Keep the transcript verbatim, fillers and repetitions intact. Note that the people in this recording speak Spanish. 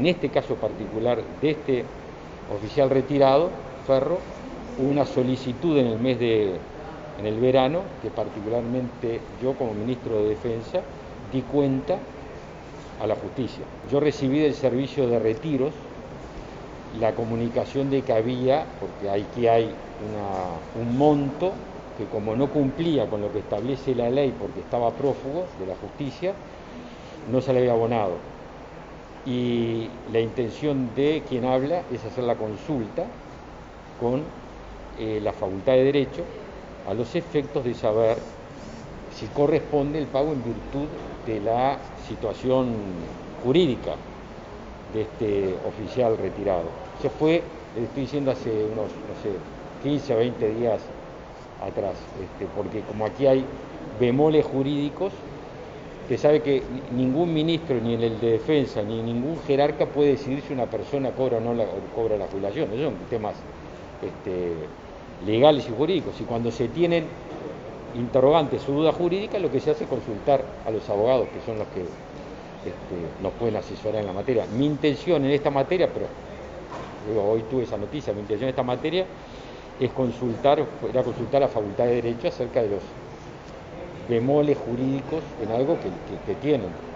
En este caso particular de este oficial retirado, Ferro, hubo una solicitud en el mes de, en el verano, que particularmente yo como ministro de Defensa di cuenta a la justicia. Yo recibí del servicio de retiros la comunicación de que había, porque aquí hay una, un monto que como no cumplía con lo que establece la ley porque estaba prófugo de la justicia, no se le había abonado. Y la intención de quien habla es hacer la consulta con eh, la Facultad de Derecho a los efectos de saber si corresponde el pago en virtud de la situación jurídica de este oficial retirado. Eso fue, le estoy diciendo, hace unos, no sé, quince o veinte días atrás, este, porque como aquí hay bemoles jurídicos, que sabe que ningún ministro, ni en el de defensa, ni ningún jerarca puede decidir si una persona cobra o no la, o cobra la jubilación. Esos son temas este, legales y jurídicos. Y cuando se tienen interrogantes o dudas jurídicas, lo que se hace es consultar a los abogados, que son los que este, nos pueden asesorar en la materia. Mi intención en esta materia, pero digo, hoy tuve esa noticia, mi intención en esta materia es consultar, era consultar a la Facultad de Derecho acerca de los bemoles jurídicos en algo que, que, que tienen.